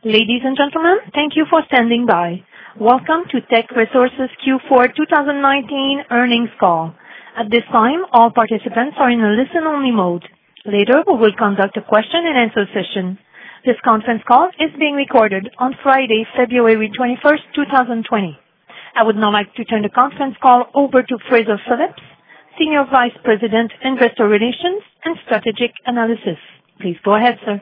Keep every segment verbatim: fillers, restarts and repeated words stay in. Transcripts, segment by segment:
Ladies and gentlemen, thank you for standing by. Welcome to Teck Resources Q four twenty nineteen earnings call. At this time, all participants are in a listen-only mode. Later, we will conduct a question-and-answer session. This conference call is being recorded on Friday, February twenty-first, twenty twenty. I would now like to turn the conference call over to Fraser Phillips, Senior Vice President, Investor Relations and Strategic Analysis. Please go ahead, sir.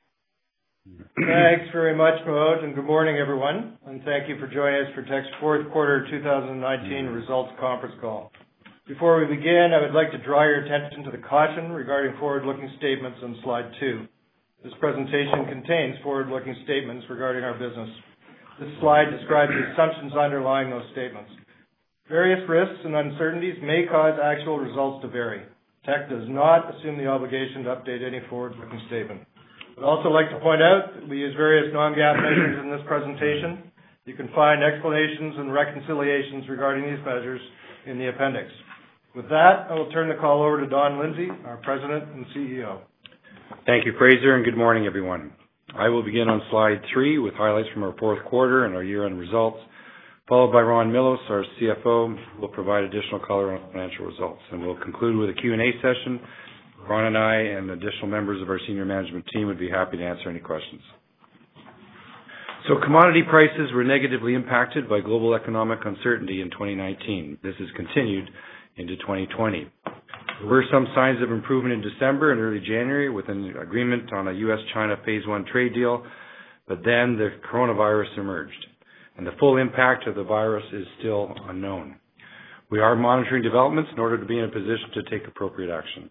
Thanks very much, Maud, and good morning, everyone. And thank you for joining us for Teck's fourth quarter twenty nineteen results conference call. Before we begin, I would like to draw your attention to the caution regarding forward-looking statements on slide two. This presentation contains forward-looking statements regarding our business. This slide describes the assumptions underlying those statements. Various risks and uncertainties may cause actual results to vary. Teck does not assume the obligation to update any forward-looking statement. I'd also like to point out that we use various non-GAAP measures in this presentation. You can find explanations and reconciliations regarding these measures in the appendix. With that, I will turn the call over to Don Lindsay, our President and C E O. Thank you, Fraser, and good morning, everyone. I will begin on slide three with highlights from our fourth quarter and our year-end results, followed by Ron Millos, our C F O, who will provide additional color on financial results. And we'll conclude with a Q and A session. Ron and I and additional members of our senior management team would be happy to answer any questions. So commodity prices were negatively impacted by global economic uncertainty in twenty nineteen. This has continued into twenty twenty. There were some signs of improvement in December and early January with an agreement on a U S China phase one trade deal, but then the coronavirus emerged, and the full impact of the virus is still unknown. We are monitoring developments in order to be in a position to take appropriate action.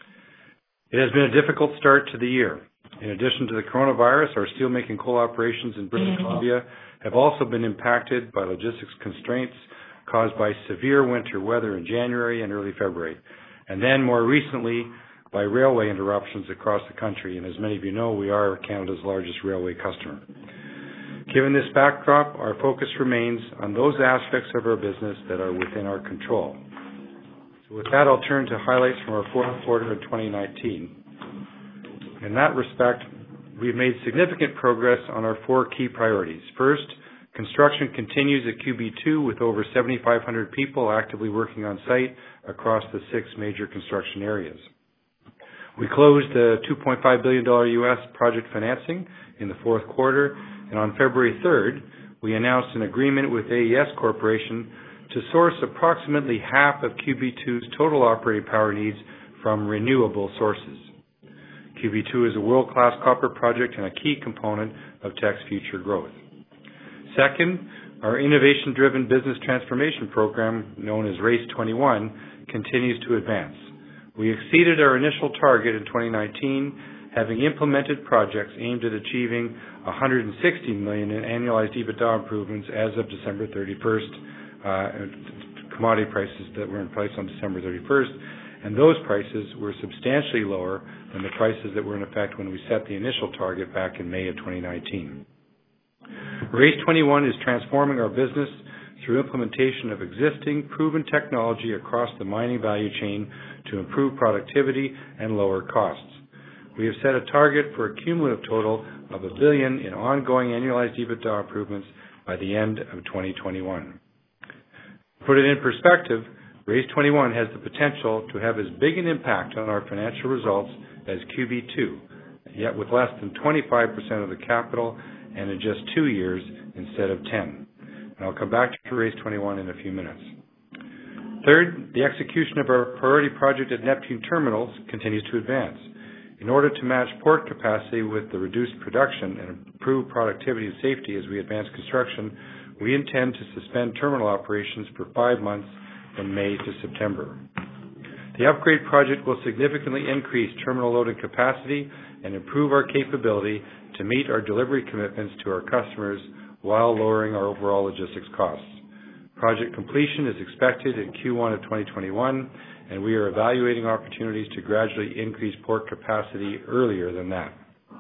It has been a difficult start to the year. In addition to the coronavirus, our steelmaking coal operations in British Columbia have also been impacted by logistics constraints caused by severe winter weather in January and early February, and then more recently by railway interruptions across the country. And as many of you know, we are Canada's largest railway customer. Given this backdrop, our focus remains on those aspects of our business that are within our control. With that, I'll turn to highlights from our fourth quarter of twenty nineteen. In that respect, we've made significant progress on our four key priorities. First, construction continues at Q B two with over seventy-five hundred people actively working on site across the six major construction areas. We closed the two point five billion dollars U S project financing in the fourth quarter, and on February third, we announced an agreement with A E S Corporation to source approximately half of Q B two's total operating power needs from renewable sources. Q B two is a world-class copper project and a key component of Teck's future growth. Second, our innovation-driven business transformation program, known as RACE twenty-one, continues to advance. We exceeded our initial target in twenty nineteen, having implemented projects aimed at achieving one hundred sixty million dollars in annualized EBITDA improvements as of December thirty-first, uh, commodity prices that were in place on December thirty-first, and those prices were substantially lower than the prices that were in effect when we set the initial target back in May of twenty nineteen. RACE twenty-one is transforming our business through implementation of existing proven technology across the mining value chain to improve productivity and lower costs. We have set a target for a cumulative total of a billion in ongoing annualized EBITDA improvements by the end of twenty twenty-one. To put it in perspective, RACE twenty-one has the potential to have as big an impact on our financial results as Q B two, yet with less than twenty-five percent of the capital and in just two years instead of ten. And I'll come back to RACE twenty-one in a few minutes. Third, the execution of our priority project at Neptune Terminals continues to advance. In order to match port capacity with the reduced production and improve productivity and safety as we advance construction, we intend to suspend terminal operations for five months from May to September. The upgrade project will significantly increase terminal loading capacity and improve our capability to meet our delivery commitments to our customers while lowering our overall logistics costs. Project completion is expected in Q one of twenty twenty-one, and we are evaluating opportunities to gradually increase port capacity earlier than that.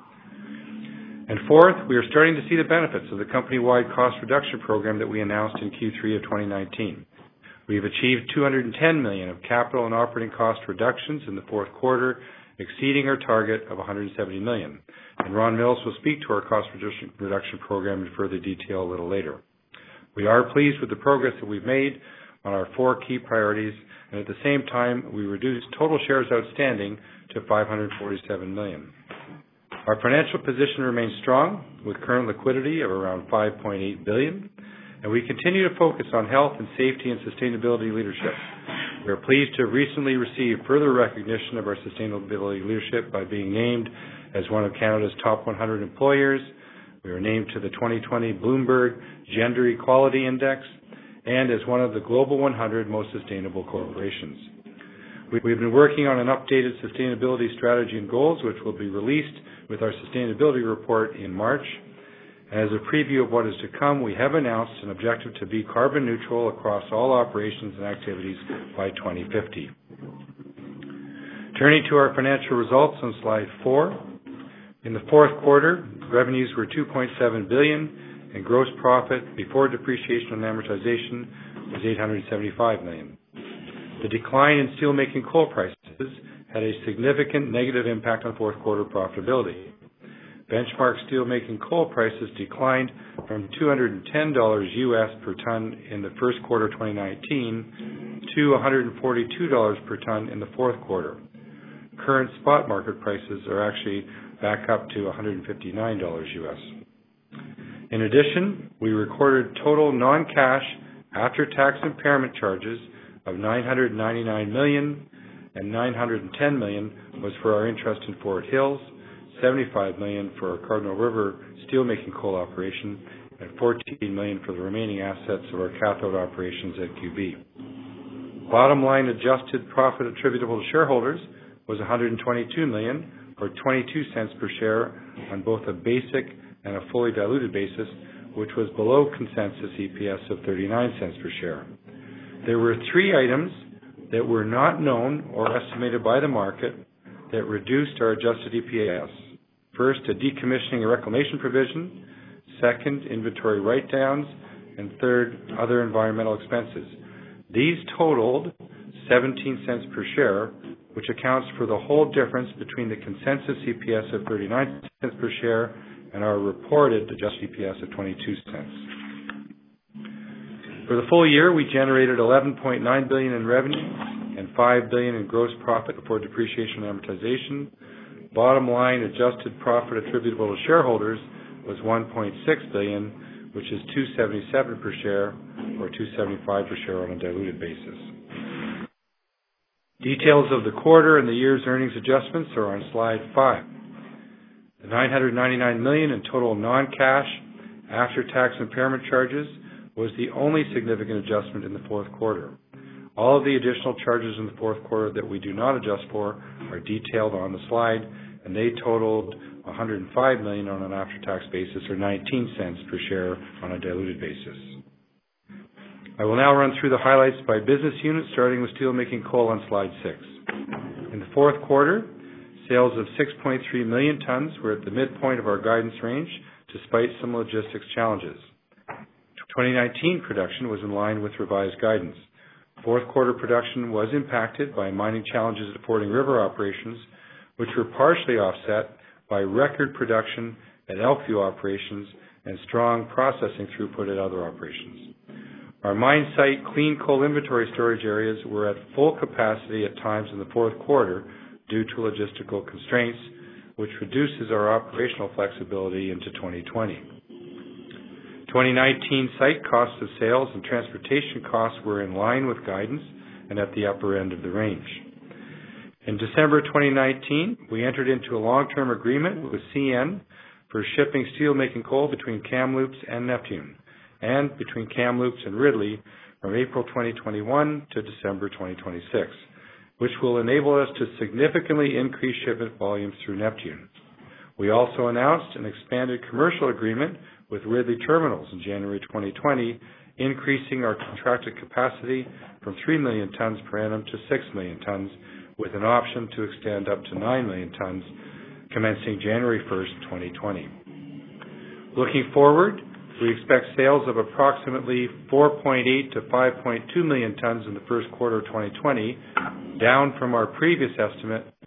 And fourth, we are starting to see the benefits of the company-wide cost reduction program that we announced in Q three of twenty nineteen. We have achieved two hundred ten million dollars of capital and operating cost reductions in the fourth quarter, exceeding our target of one hundred seventy million dollars. And Ron Millos will speak to our cost reduction, reduction program in further detail a little later. We are pleased with the progress that we've made on our four key priorities, and at the same time, we reduced total shares outstanding to five hundred forty-seven million. Our financial position remains strong, with current liquidity of around five point eight billion dollars, and we continue to focus on health and safety and sustainability leadership. We are pleased to have recently received further recognition of our sustainability leadership by being named as one of Canada's top one hundred employers. We were named to the twenty twenty Bloomberg Gender Equality Index and as one of the Global one hundred Most Sustainable Corporations. We've been working on an updated sustainability strategy and goals, which will be released with our sustainability report in March. As a preview of what is to come, we have announced an objective to be carbon neutral across all operations and activities by twenty fifty. Turning to our financial results on slide four. In the fourth quarter, revenues were two point seven billion dollars and gross profit before depreciation and amortization was eight hundred seventy-five million dollars. The decline in steelmaking coal prices had a significant negative impact on fourth quarter profitability. Benchmark steelmaking coal prices declined from two hundred ten dollars U S per ton in the first quarter of twenty nineteen to one hundred forty-two dollars per ton in the fourth quarter. Current spot market prices are actually back up to one hundred fifty-nine dollars U S. In addition, we recorded total non-cash after-tax impairment charges of nine hundred ninety-nine million dollars, and nine hundred ten million dollars was for our interest in Fort Hills, seventy-five million dollars for our Cardinal River steelmaking coal operation, and fourteen million dollars for the remaining assets of our cathode operations at Q B. Bottom line adjusted profit attributable to shareholders was one hundred twenty-two million dollars, or twenty-two cents per share on both a basic and a fully diluted basis, which was below consensus E P S of thirty-nine cents per share. There were three items that were not known or estimated by the market that reduced our adjusted E P S. First, a decommissioning and reclamation provision. Second, inventory write-downs. And third, other environmental expenses. These totaled seventeen cents per share, which accounts for the whole difference between the consensus E P S of thirty-nine cents per share and our reported adjusted E P S of twenty-two cents. For the full year, we generated eleven point nine billion dollars in revenue and five billion dollars in gross profit before depreciation and amortization. Bottom line adjusted profit attributable to shareholders was one point six billion dollars, which is two seventy-seven per share, or two seventy-five per share on a diluted basis. Details of the quarter and the year's earnings adjustments are on slide five. The nine hundred ninety-nine million dollars in total non-cash after-tax impairment charges was the only significant adjustment in the fourth quarter. All of the additional charges in the fourth quarter that we do not adjust for are detailed on the slide, and they totaled one hundred five million dollars on an after-tax basis, or nineteen cents per share on a diluted basis. I will now run through the highlights by business unit, starting with steelmaking coal on slide six. In the fourth quarter, sales of six point three million tons were at the midpoint of our guidance range, despite some logistics challenges. twenty nineteen production was in line with revised guidance. Fourth quarter production was impacted by mining challenges at Fording River operations, which were partially offset by record production at Elkview operations and strong processing throughput at other operations. Our mine site clean coal inventory storage areas were at full capacity at times in the fourth quarter due to logistical constraints, which reduces our operational flexibility into twenty twenty. twenty nineteen site costs of sales and transportation costs were in line with guidance and at the upper end of the range. In December twenty nineteen, we entered into a long-term agreement with C N for shipping steelmaking coal between Kamloops and Neptune, and between Kamloops and Ridley from April twenty twenty-one to December twenty twenty-six, which will enable us to significantly increase shipment volumes through Neptune. We also announced an expanded commercial agreement with Ridley Terminals in January twenty twenty, increasing our contracted capacity from three million tons per annum to six million tons, with an option to extend up to nine million tons, commencing January first, twenty twenty. Looking forward, we expect sales of approximately four point eight to five point two million tons in the first quarter of twenty twenty, down from our previous estimate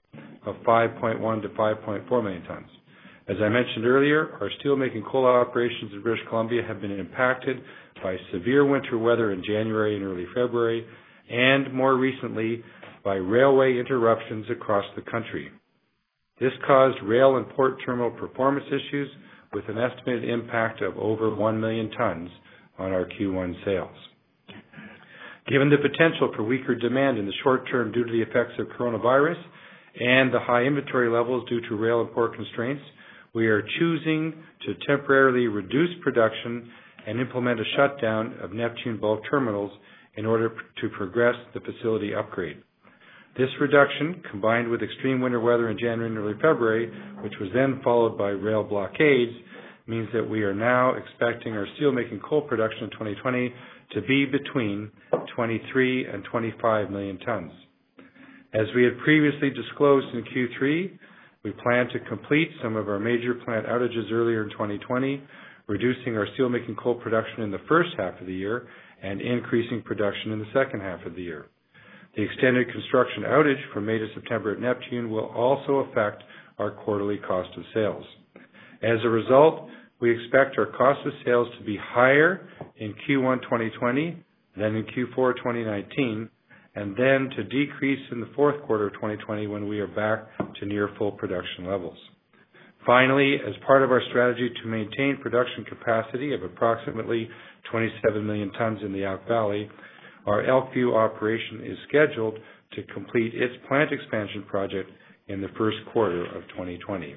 of five point one to five point four million tons. As I mentioned earlier, our steelmaking coal operations in British Columbia have been impacted by severe winter weather in January and early February, and more recently by railway interruptions across the country. This caused rail and port terminal performance issues with an estimated impact of over one million tons on our Q one sales. Given the potential for weaker demand in the short term due to the effects of coronavirus and the high inventory levels due to rail and port constraints, we are choosing to temporarily reduce production and implement a shutdown of Neptune bulk terminals in order to progress the facility upgrade. This reduction, combined with extreme winter weather in January and early February, which was then followed by rail blockades, means that we are now expecting our steelmaking coal production in twenty twenty to be between twenty-three and twenty-five million tons. As we had previously disclosed in Q three, we plan to complete some of our major plant outages earlier in twenty twenty, reducing our steelmaking coal production in the first half of the year and increasing production in the second half of the year. The extended construction outage from May to September at Neptune will also affect our quarterly cost of sales. As a result, we expect our cost of sales to be higher in Q one twenty twenty than in Q four twenty nineteen, and then to decrease in the fourth quarter of twenty twenty when we are back to near full production levels. Finally, as part of our strategy to maintain production capacity of approximately twenty-seven million tons in the Elk Valley, our Elkview operation is scheduled to complete its plant expansion project in the first quarter of twenty twenty.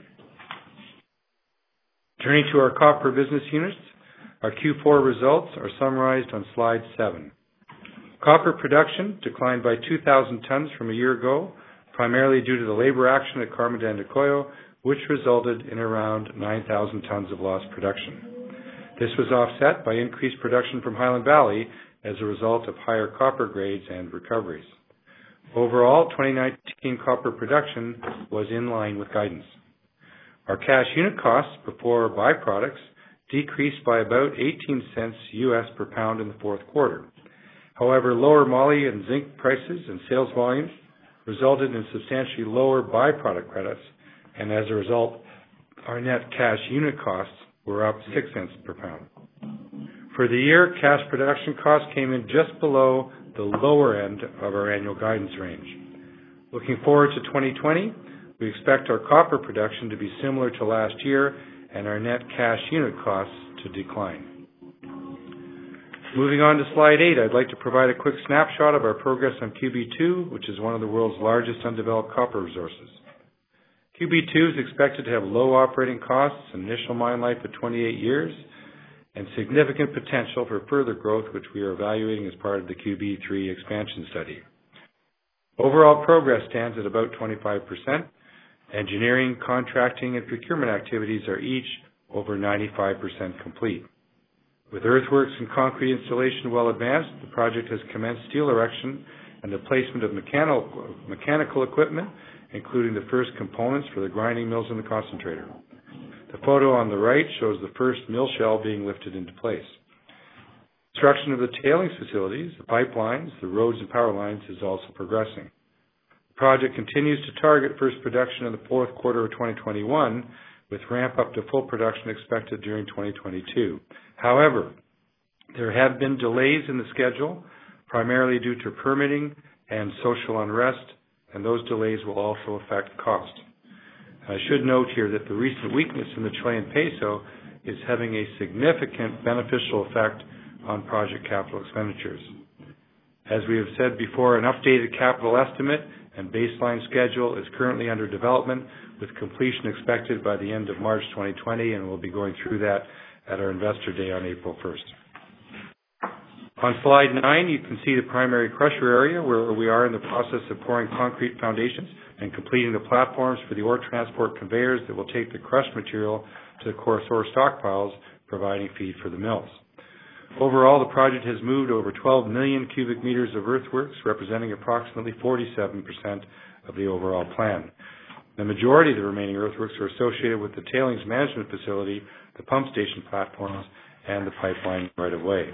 Turning to our copper business units, our Q four results are summarized on slide seven. Copper production declined by two thousand tons from a year ago, primarily due to the labor action at Carmen de Andacollo, which resulted in around nine thousand tons of lost production. This was offset by increased production from Highland Valley as a result of higher copper grades and recoveries. Overall, twenty nineteen copper production was in line with guidance. Our cash unit costs before byproducts decreased by about eighteen cents U S per pound in the fourth quarter. However, lower moly and zinc prices and sales volumes resulted in substantially lower byproduct credits, and as a result, our net cash unit costs were up six cents per pound. For the year, cash production costs came in just below the lower end of our annual guidance range. Looking forward to twenty twenty, we expect our copper production to be similar to last year and our net cash unit costs to decline. Moving on to slide eight, I'd like to provide a quick snapshot of our progress on Q B two, which is one of the world's largest undeveloped copper resources. Q B two is expected to have low operating costs, an initial mine life of twenty-eight years, and significant potential for further growth, which we are evaluating as part of the Q B three expansion study. Overall progress stands at about twenty-five percent. Engineering, contracting, and procurement activities are each over ninety-five percent complete. With earthworks and concrete installation well advanced, the project has commenced steel erection and the placement of mechanical, mechanical equipment, including the first components for the grinding mills and the concentrator. The photo on the right shows the first mill shell being lifted into place. Construction of the tailings facilities, the pipelines, the roads and power lines is also progressing. The project continues to target first production in the fourth quarter of twenty twenty-one, with ramp up to full production expected during twenty twenty-two. However, there have been delays in the schedule, primarily due to permitting and social unrest, and those delays will also affect cost. I should note here that the recent weakness in the Chilean peso is having a significant beneficial effect on project capital expenditures. As we have said before, an updated capital estimate and baseline schedule is currently under development, with completion expected by the end of March twenty twenty, and we'll be going through that at our Investor Day on April first. On slide nine, you can see the primary crusher area where we are in the process of pouring concrete foundations and completing the platforms for the ore transport conveyors that will take the crushed material to the coarse ore stockpiles, providing feed for the mills. Overall, the project has moved over twelve million cubic meters of earthworks, representing approximately forty-seven percent of the overall plan. The majority of the remaining earthworks are associated with the tailings management facility, the pump station platforms, and the pipeline right-of-way.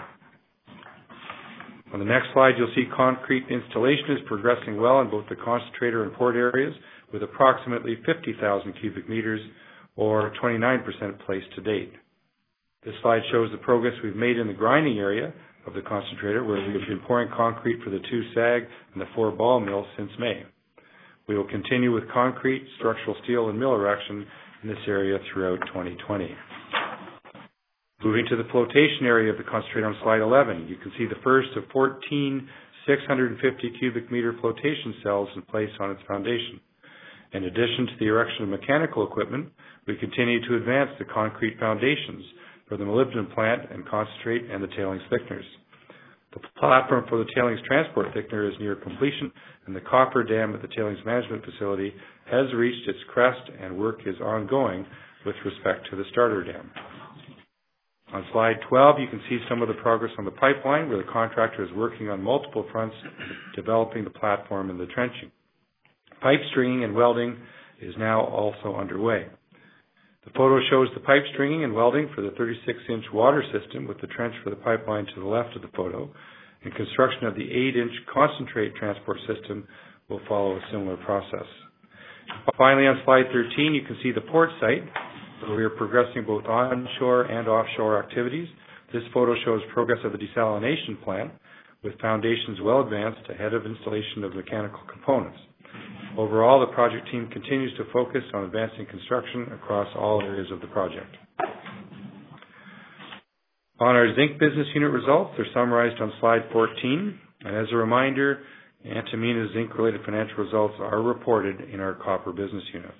On the next slide, you'll see concrete installation is progressing well in both the concentrator and port areas, with approximately fifty thousand cubic meters, or twenty-nine percent placed to date. This slide shows the progress we've made in the grinding area of the concentrator, where we have been pouring concrete for the two SAG and the four ball mills since May. We will continue with concrete, structural steel, and mill erection in this area throughout twenty twenty. Moving to the flotation area of the concentrator on slide eleven, you can see the first of fourteen six hundred fifty cubic meter flotation cells in place on its foundation. In addition to the erection of mechanical equipment, we continue to advance the concrete foundations for the molybdenum plant and concentrate and the tailings thickeners. The platform for the tailings transport thickener is near completion, and the copper dam at the tailings management facility has reached its crest, and work is ongoing with respect to the starter dam. On slide twelve, you can see some of the progress on the pipeline, where the contractor is working on multiple fronts, developing the platform and the trenching. Pipe stringing and welding is now also underway. The photo shows the pipe stringing and welding for the thirty-six inch water system, with the trench for the pipeline to the left of the photo, and construction of the eight inch concentrate transport system will follow a similar process. Finally, on slide thirteen, you can see the port site, where we are progressing both onshore and offshore activities. This photo shows progress of the desalination plant, with foundations well advanced ahead of installation of mechanical components. Overall, the project team continues to focus on advancing construction across all areas of the project. On our zinc business unit results, they're summarized on slide fourteen. And as a reminder, Antamina's zinc-related financial results are reported in our copper business unit.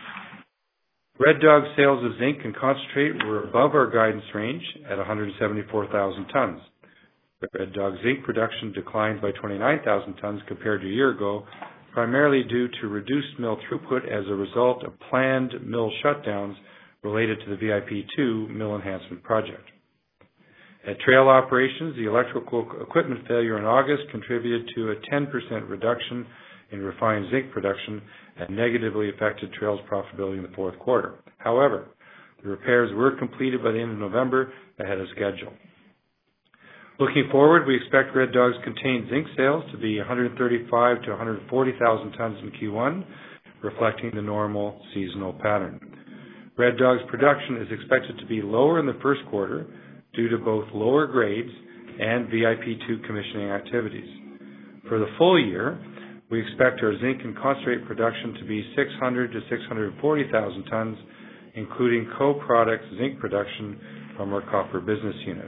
Red Dog sales of zinc and concentrate were above our guidance range at one hundred seventy-four thousand tons. Red Dog zinc production declined by twenty-nine thousand tons compared to a year ago, primarily due to reduced mill throughput as a result of planned mill shutdowns related to the V I P two mill enhancement project. At Trail Operations, the electrical equipment failure in August contributed to a ten percent reduction in refined zinc production and negatively affected Trail's profitability in the fourth quarter. However, the repairs were completed by the end of November ahead of schedule. Looking forward, we expect Red Dog's contained zinc sales to be one hundred thirty-five to one hundred forty thousand tons in Q one, reflecting the normal seasonal pattern. Red Dog's production is expected to be lower in the first quarter due to both lower grades and V I P two commissioning activities. For the full year, we expect our zinc and concentrate production to be six hundred to six hundred forty thousand tons, including co-product zinc production from our copper business unit.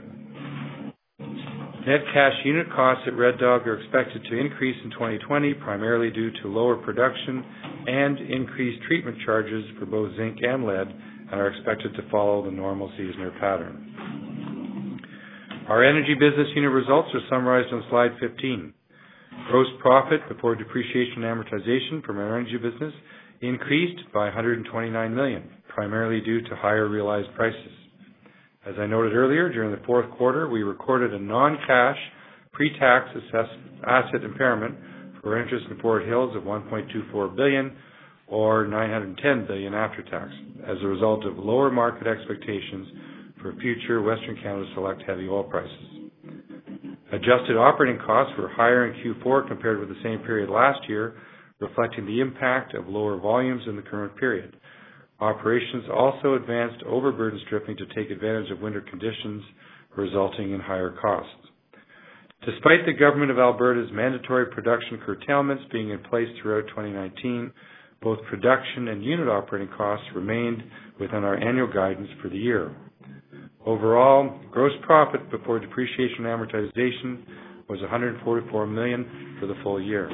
Net cash unit costs at Red Dog are expected to increase in twenty twenty, primarily due to lower production and increased treatment charges for both zinc and lead, and are expected to follow the normal seasonal pattern. Our energy business unit results are summarized on slide fifteen. Gross profit before depreciation and amortization from our energy business increased by one hundred twenty-nine million dollars, primarily due to higher realized prices. As I noted earlier, during the fourth quarter, we recorded a non-cash pre-tax asset impairment for interest in Fort Hills of one point two four billion dollars, or nine hundred ten billion dollars after tax, as a result of lower market expectations for future Western Canada Select heavy oil prices. Adjusted operating costs were higher in Q four compared with the same period last year, reflecting the impact of lower volumes in the current period. Operations also advanced overburden stripping to take advantage of winter conditions, resulting in higher costs. Despite the Government of Alberta's mandatory production curtailments being in place throughout twenty nineteen, both production and unit operating costs remained within our annual guidance for the year. Overall, gross profit before depreciation and amortization was one hundred forty-four million dollars for the full year.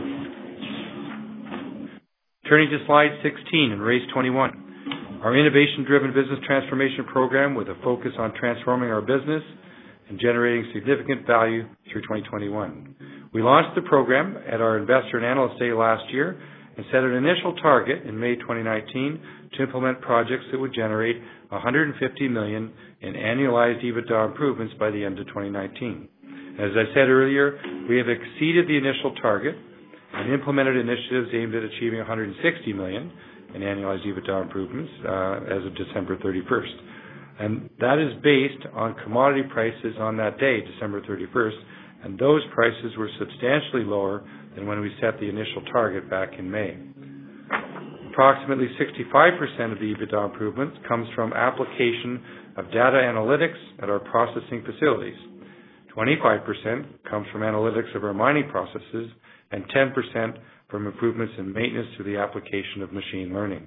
Turning to slide sixteen and Race twenty-one. Our innovation-driven business transformation program with a focus on transforming our business and generating significant value through twenty twenty-one. We launched the program at our Investor and Analyst Day last year and set an initial target in May twenty nineteen to implement projects that would generate one hundred fifty million dollars in annualized EBITDA improvements by the end of twenty nineteen. As I said earlier, we have exceeded the initial target and implemented initiatives aimed at achieving one hundred sixty million dollars in annualized EBITDA improvements uh, as of December thirty-first. And that is based on commodity prices on that day, December thirty-first, and those prices were substantially lower than when we set the initial target back in May. Approximately sixty-five percent of the EBITDA improvements comes from application of data analytics at our processing facilities. twenty-five percent comes from analytics of our mining processes, and ten percent from improvements in maintenance through the application of machine learning.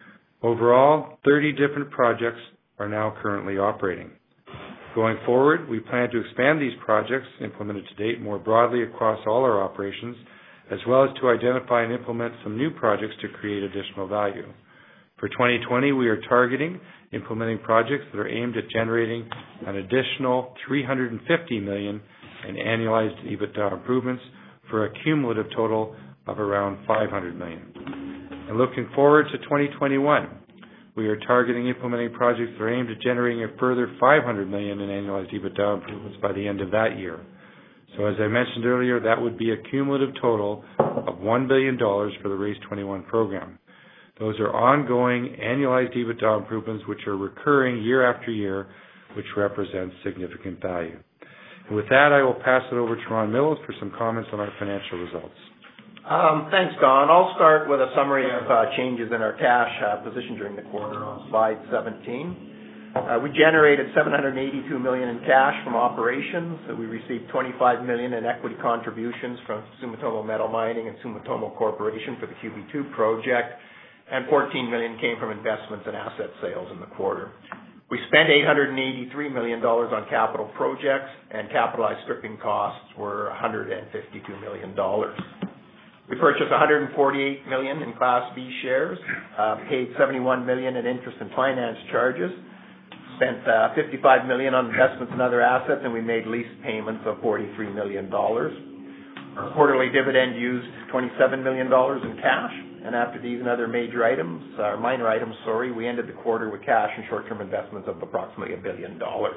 Overall, thirty different projects are now currently operating. Going forward, we plan to expand these projects implemented to date more broadly across all our operations, as well as to identify and implement some new projects to create additional value. For twenty twenty, we are targeting implementing projects that are aimed at generating an additional three hundred fifty million dollars in annualized EBITDA improvements for a cumulative total of around five hundred million dollars. And looking forward to twenty twenty-one, we are targeting implementing projects that are aimed at generating a further five hundred million dollars in annualized EBITDA improvements by the end of that year. So as I mentioned earlier, that would be a cumulative total of one billion dollars for the RACE twenty-one program. Those are ongoing annualized EBITDA improvements which are recurring year after year, which represents significant value. And with that, I will pass it over to Ron Millos for some comments on our financial results. Um, thanks, Don. I'll start with a summary of uh, changes in our cash uh, position during the quarter on slide seventeen. Uh, we generated seven hundred eighty-two million dollars in cash from operations. So we received twenty-five million dollars in equity contributions from Sumitomo Metal Mining and Sumitomo Corporation for the Q B two project, and fourteen million dollars came from investments and asset sales in the quarter. We spent eight hundred eighty-three million dollars on capital projects, and capitalized stripping costs were one hundred fifty-two million dollars. We purchased one hundred forty-eight million dollars in Class B shares, uh, paid seventy-one million dollars in interest and finance charges, spent uh, fifty-five million dollars on investments and other assets, and we made lease payments of forty-three million dollars. Our quarterly dividend used twenty-seven million dollars in cash, and after these and other major items, or minor items, sorry, we ended the quarter with cash and short-term investments of approximately a billion dollars.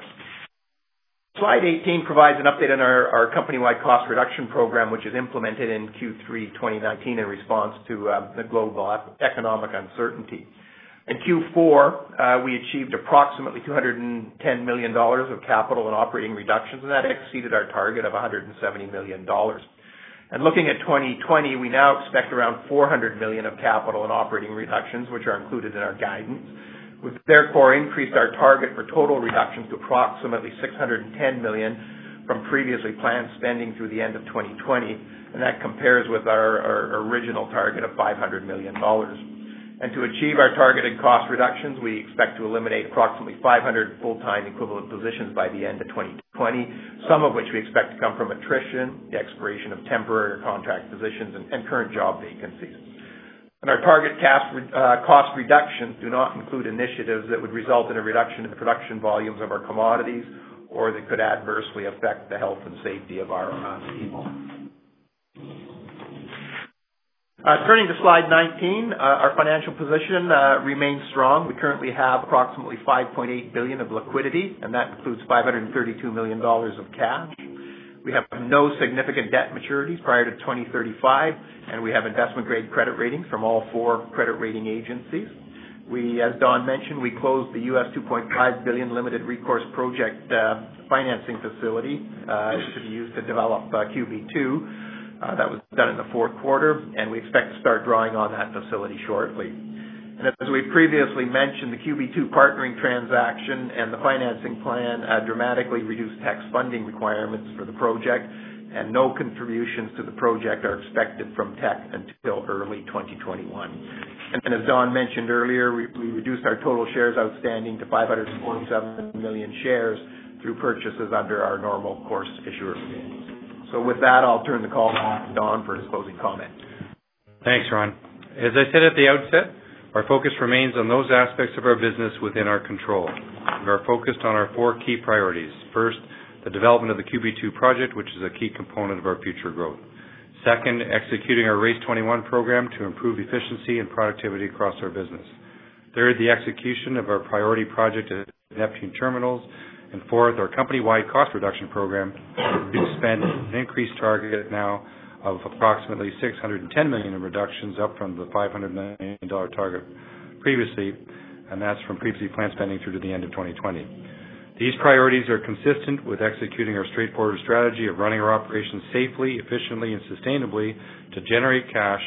Slide eighteen provides an update on our, our company-wide cost reduction program, which is implemented in Q three twenty nineteen in response to uh, the global economic uncertainty. In Q four, uh, we achieved approximately two hundred ten million dollars of capital and operating reductions, and that exceeded our target of one hundred seventy million dollars. And looking at twenty twenty, we now expect around four hundred million dollars of capital and operating reductions, which are included in our guidance. We've therefore increased our target for total reductions to approximately six hundred ten million dollars from previously planned spending through the end of twenty twenty, and that compares with our, our original target of five hundred million dollars. And to achieve our targeted cost reductions, we expect to eliminate approximately five hundred full-time equivalent positions by the end of twenty twenty, some of which we expect to come from attrition, the expiration of temporary or contract positions, and, and current job vacancies. And our target cost, uh, cost reductions do not include initiatives that would result in a reduction in the production volumes of our commodities or that could adversely affect the health and safety of our uh, people. Uh, turning to slide nineteen, uh, our financial position uh, remains strong. We currently have approximately five point eight billion dollars of liquidity, and that includes five hundred thirty-two million dollars of cash. We have no significant debt maturities prior to twenty thirty-five, and we have investment-grade credit ratings from all four credit rating agencies. We, as Don mentioned, we closed the U S two point five billion dollars limited recourse project uh, financing facility uh, to be used to develop uh, Q B two. Uh, that was done in the fourth quarter, and we expect to start drawing on that facility shortly. And as we previously mentioned, the Q B two partnering transaction and the financing plan uh, dramatically reduced tax funding requirements for the project, and no contributions to the project are expected from Teck until early twenty twenty-one. And as Don mentioned earlier, we, we reduced our total shares outstanding to five hundred forty-seven million shares through purchases under our normal course issuer bids. So with that, I'll turn the call back to Don for his closing comment. Thanks, Ron. As I said at the outset, our focus remains on those aspects of our business within our control. We are focused on our four key priorities. First, the development of the Q B two project, which is a key component of our future growth. Second, executing our RACE twenty-one program to improve efficiency and productivity across our business. Third, the execution of our priority project at Neptune Terminals. And fourth, our company-wide cost reduction program to spend an increased target now of approximately six hundred ten million dollars in reductions, up from the five hundred million dollars target previously, and that's from previously planned spending through to the end of twenty twenty. These priorities are consistent with executing our straightforward strategy of running our operations safely, efficiently, and sustainably to generate cash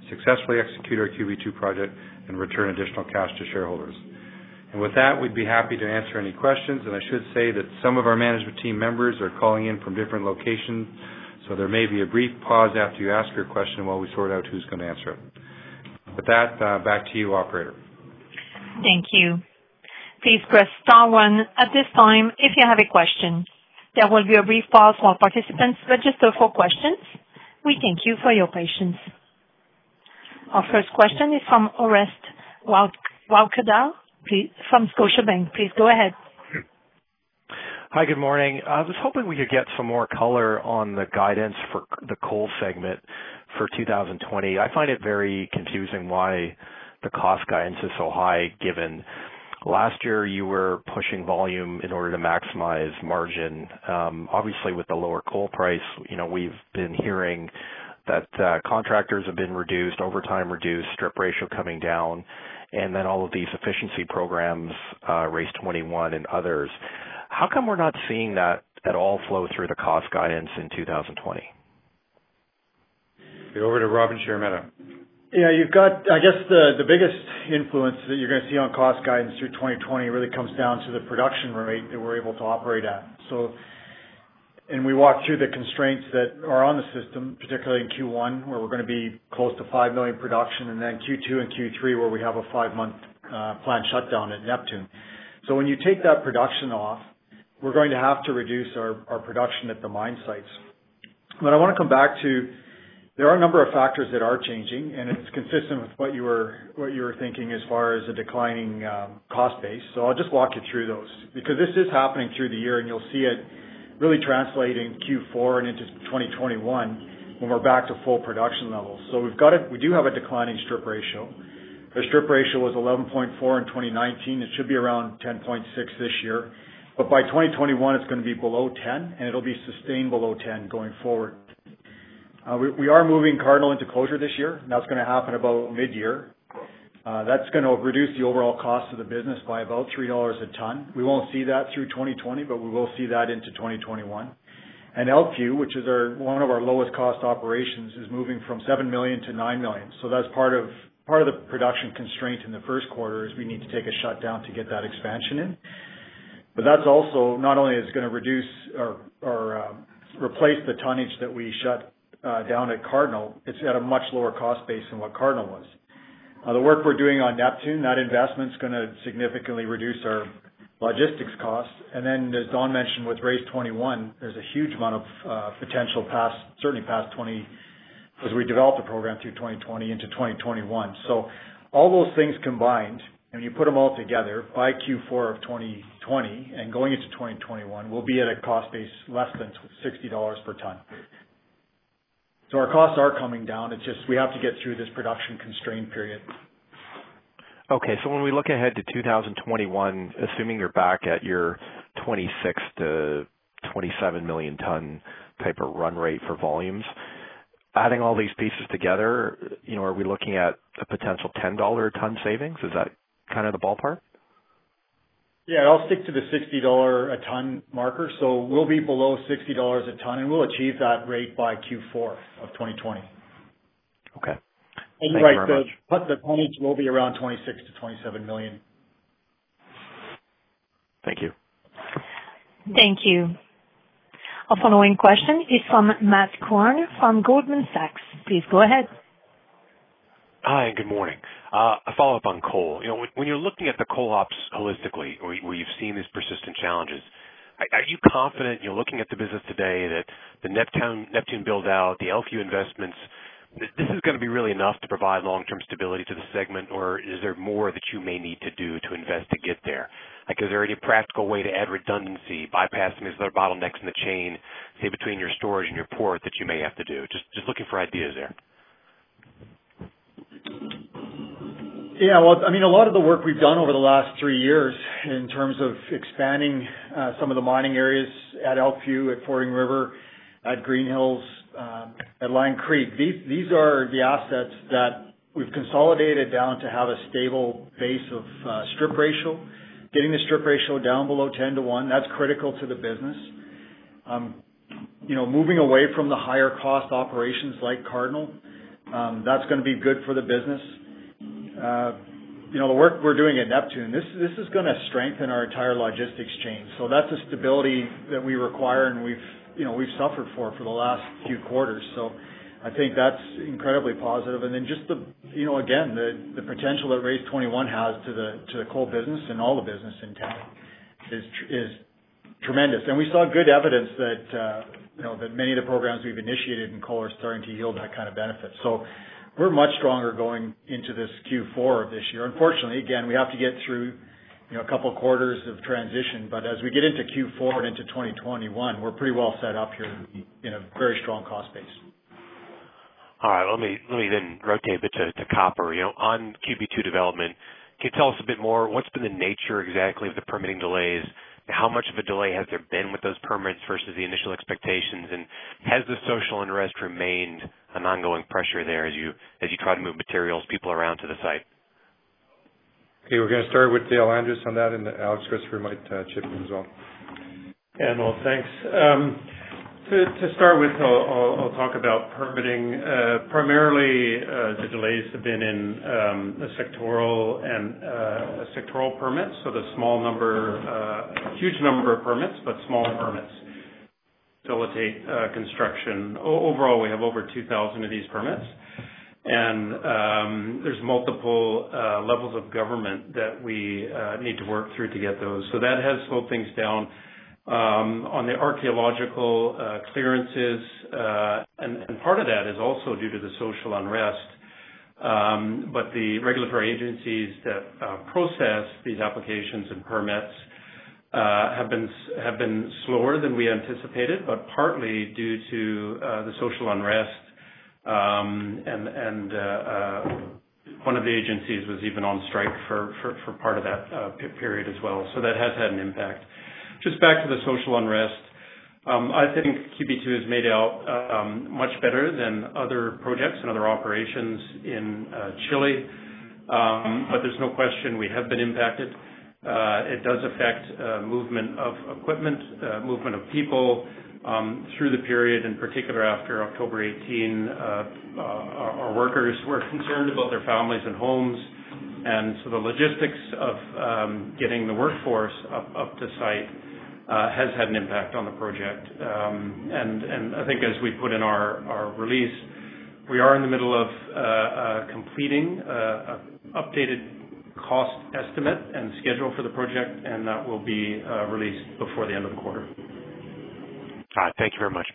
successfully execute our Q B two project, and return additional cash to shareholders. And with that, we'd be happy to answer any questions, and I should say that some of our management team members are calling in from different locations, so there may be a brief pause after you ask your question while we sort out who's going to answer it. With that, uh, back to you, operator. Thank you. Please press star one at this time if you have a question. There will be a brief pause while participants register for questions. We thank you for your patience. Our first question is from Orest Wowkodaw from Scotiabank. Please go ahead. Hi, good morning. I was hoping we could get some more color on the guidance for the coal segment for two thousand twenty. I find it very confusing why the cost guidance is so high, given last year you were pushing volume in order to maximize margin. Um, obviously, with the lower coal price, you know, we've been hearing that uh, contractors have been reduced, overtime reduced, strip ratio coming down, and then all of these efficiency programs, uh, Race twenty-one and others. How come we're not seeing that at all flow through the cost guidance in two thousand twenty? Over to Robin Sheremeta. Yeah, you've got, I guess the, the biggest influence that you're going to see on cost guidance through twenty twenty really comes down to the production rate that we're able to operate at. So, and we walked through the constraints that are on the system, particularly in Q one, where we're going to be close to five million production, and then Q two and Q three, where we have a five-month uh, planned shutdown at Neptune. So when you take that production off, we're going to have to reduce our, our production at the mine sites. But I want to come back to, there are a number of factors that are changing, and it's consistent with what you were what you were thinking as far as a declining um, cost base. So I'll just walk you through those, because this is happening through the year, and you'll see it really translating Q four and into twenty twenty-one when we're back to full production levels. So we've got it. We do have a declining strip ratio. The strip ratio was eleven point four in twenty nineteen. It should be around ten point six this year. But by twenty twenty-one, it's going to be below ten, and it'll be sustained below ten going forward. Uh, we, we are moving Cardinal into closure this year, and that's going to happen about mid-year. Uh, that's going to reduce the overall cost of the business by about three dollars a ton. We won't see that through twenty twenty, but we will see that into twenty twenty-one. And Elkview, which is our, one of our lowest cost operations, is moving from seven million to nine million. So that's part of part of the production constraint in the first quarter, is we need to take a shutdown to get that expansion in. But that's also, not only is it going to reduce or, or uh, replace the tonnage that we shut uh, down at Cardinal, it's at a much lower cost base than what Cardinal was. Uh, the work we're doing on Neptune, that investment's going to significantly reduce our logistics costs. And then, as Don mentioned, with Race twenty-one, there's a huge amount of uh, potential past, certainly past twenty, as we develop the program through twenty twenty into twenty twenty-one. So all those things combined, and when you put them all together, by Q four of twenty twenty and going into twenty twenty-one, we'll be at a cost base less than sixty dollars per ton. So our costs are coming down. It's just we have to get through this production constraint period. Okay, so when we look ahead to two thousand twenty-one, assuming you're back at your twenty-six to twenty-seven million ton type of run rate for volumes, adding all these pieces together, you know, are we looking at a potential ten dollars a ton savings? Is that kind of the ballpark? Yeah, I'll stick to the sixty dollars a ton marker. So we'll be below sixty dollars a ton, and we'll achieve that rate by Q four of twenty twenty. Okay. And Thank right, you very the, much. the tonnage will be around twenty-six to twenty-seven million. Thank you. Thank you. Our following question is from Matt Korn from Goldman Sachs. Please go ahead. Hi, good morning. Uh, a follow-up on coal. You know, when, when you're looking at the coal ops holistically, where, where you've seen these persistent challenges, are, are you confident, you're looking at the business today, that the Neptune, Neptune build-out, the Elkview investments, that this is going to be really enough to provide long-term stability to the segment, or is there more that you may need to do to invest to get there? Like, is there any practical way to add redundancy, bypassing these other bottlenecks in the chain, say, between your storage and your port, that you may have to do? Just, just looking for ideas there. Yeah, well, I mean, a lot of the work we've done over the last three years in terms of expanding uh, some of the mining areas at Elkview, at Fording River, at Green Hills, uh, at Lion Creek, these these are the assets that we've consolidated down to have a stable base of uh, strip ratio. Getting the strip ratio down below ten to one, that's critical to the business. Um, you know, moving away from the higher cost operations like Cardinal, Um, that's going to be good for the business. Uh, you know, the work we're doing at Neptune, this this is going to strengthen our entire logistics chain. So that's a stability that we require, and we've you know we've suffered for for the last few quarters. So I think that's incredibly positive. And then just the you know again the the potential that Race twenty-one has to the to the coal business and all the business in town is is tremendous. And we saw good evidence that uh, you know that many of the programs we've initiated in coal are starting to yield that kind of benefit. So we're much stronger going into this Q four of this year. Unfortunately, again, we have to get through, you know, a couple of quarters of transition. But as we get into Q four and into twenty twenty-one, we're pretty well set up here in a very strong cost base. All right, let me let me then rotate a bit to, to copper. You know, on Q B two development, can you tell us a bit more? What's been the nature exactly of the permitting delays? How much of a delay has there been with those permits versus the initial expectations? And has the social unrest remained an ongoing pressure there as you as you try to move materials, people around to the site? Okay, we're going to start with Dale Andrews on that, and Alex Christopher might uh, chip in as well. Yeah, no, thanks. Um, to, to start with, I'll, I'll, I'll talk about permitting. Uh, primarily, uh, the delays have been in um, the sectoral and uh, sectoral permits, so the small number, uh, huge number of permits, but small permits facilitate uh, construction. O- overall, we have over two thousand of these permits, and um, there's multiple uh, levels of government that we uh, need to work through to get those. So that has slowed things down. Um, on the archaeological uh, clearances, uh, and, and part of that is also due to the social unrest. Um, but the regulatory agencies that uh, process these applications and permits uh, have been have been slower than we anticipated, but partly due to uh, the social unrest, um, and and uh, uh, one of the agencies was even on strike for for, for part of that uh, period as well. So that has had an impact. Just back to the social unrest, um, I think Q B two has made out um, much better than other projects and other operations in uh, Chile, um, but there's no question we have been impacted. Uh, it does affect uh, movement of equipment, uh, movement of people um, through the period, in particular after October eighteenth. Uh, uh, our, our workers were concerned about their families and homes, and so the logistics of um, getting the workforce up, up to site Uh, has had an impact on the project. Um, and, and I think as we put in our, our release, we are in the middle of uh, uh, completing uh, an updated cost estimate and schedule for the project, and that will be uh, released before the end of the quarter. All right, thank you very much.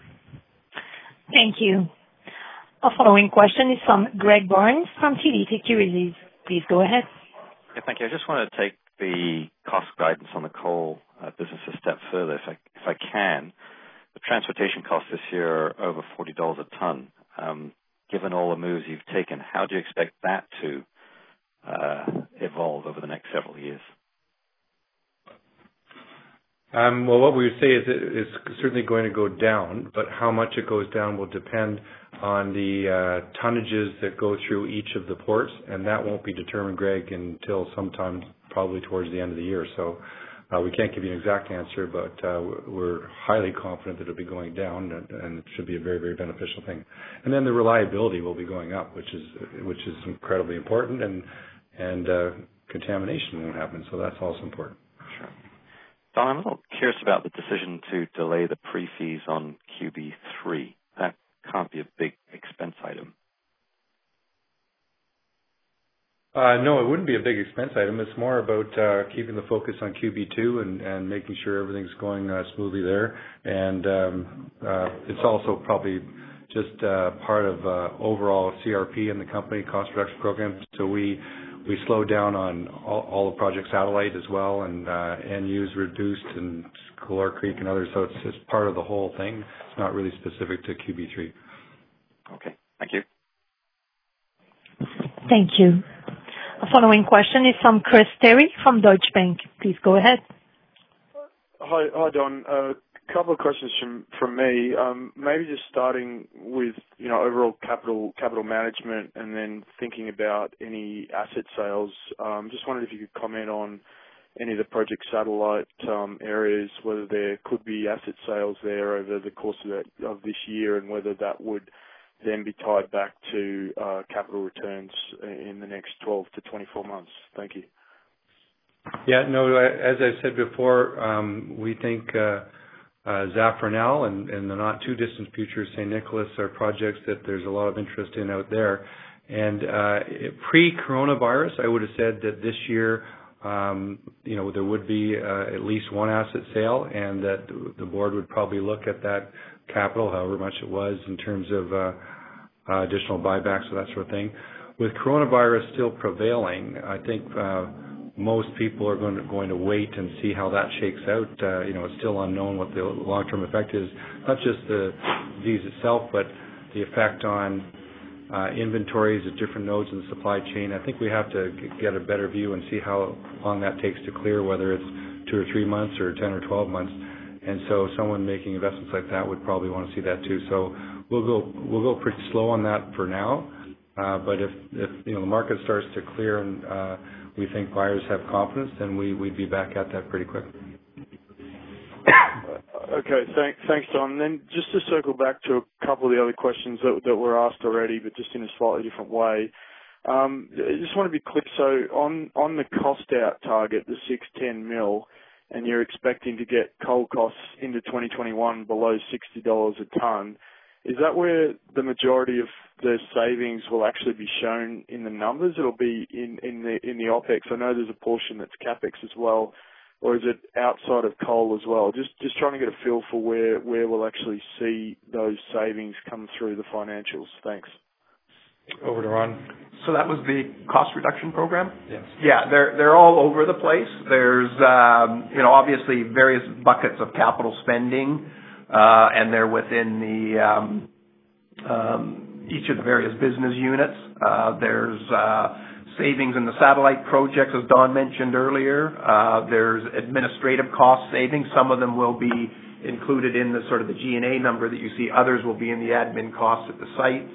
Thank you. Our following question is from Greg Barnes from T D Securities. Please go ahead. Yeah, thank you. I just want to take the cost guidance on the coal uh, business a step further, if I, if I can. The transportation cost this year are over forty dollars a ton. Um, given all the moves you've taken, how do you expect that to uh, evolve over the next several years? Um, well, what we would say is it is certainly going to go down, but how much it goes down will depend on the uh, tonnages that go through each of the ports, and that won't be determined, Greg, until sometime probably towards the end of the year. So uh, we can't give you an exact answer, but uh, we're highly confident that it'll be going down, and, and it should be a very, very beneficial thing. And then the reliability will be going up, which is which is incredibly important, and and uh, contamination won't happen. So that's also important. Sure. Don, I'm a little curious about the decision to delay the pre-fees on Q B three. That can't be a big expense item. Uh, no, it wouldn't be a big expense item. It's more about uh, keeping the focus on Q B two and, and making sure everything's going uh, smoothly there. And um, uh, it's also probably just uh, part of uh, overall C R P in the company, cost reduction program. So we we slowed down on all, all the Project Satellite as well, and uh, N U's reduced, and Galore Creek and others. So it's just part of the whole thing. It's not really specific to Q B three. Okay, thank you. Thank you. The following question is from Chris Terry from Deutsche Bank. Please go ahead. Hi, hi Don. A uh, couple of questions from from me. Um, maybe just starting with you know overall capital capital management, and then thinking about any asset sales. Um, just wondered if you could comment on any of the Project Satellite um, areas, whether there could be asset sales there over the course of, that, of this year, and whether that would then be tied back to uh, capital returns in the next twelve to twenty-four months? Thank you. Yeah, no, as I said before, um, we think uh, uh, Zafranal and, and the not too distant future, Saint Nicholas, are projects that there's a lot of interest in out there. And uh, pre-coronavirus, I would have said that this year, um, you know, there would be uh, at least one asset sale, and that the board would probably look at that capital, however much it was, in terms of uh, uh, additional buybacks or that sort of thing. With coronavirus still prevailing, I think uh, most people are going to, going to wait and see how that shakes out. Uh, you know, it's still unknown what the long-term effect is, not just the disease itself, but the effect on uh, inventories at different nodes in the supply chain. I think we have to get a better view and see how long that takes to clear, whether it's two or three months or ten or twelve months. And so someone making investments like that would probably want to see that too. So we'll go we'll go pretty slow on that for now. Uh, but if, if you know the market starts to clear and uh, we think buyers have confidence, then we, we'd be back at that pretty quick. Okay, thank, thanks, Don. And then just to circle back to a couple of the other questions that, that were asked already, but just in a slightly different way. Um, I just want to be clear. So on, on the cost out target, the six hundred ten mil, and you're expecting to get coal costs into twenty twenty-one below sixty dollars a tonne, is that where the majority of the savings will actually be shown in the numbers? It'll be in, in the in the OPEX. I know there's a portion that's CapEx as well, or is it outside of coal as well? Just just trying to get a feel for where, where we'll actually see those savings come through the financials. Thanks. Over to Ron. So that was the cost reduction program? Yes. Yeah, they're they're all over the place. There's um, you know obviously various buckets of capital spending, uh, and they're within the um, um, each of the various business units. Uh, there's uh, savings in the satellite projects, as Don mentioned earlier. Uh, there's administrative cost savings. Some of them will be included in the sort of the G and A number that you see. Others will be in the admin costs at the sites.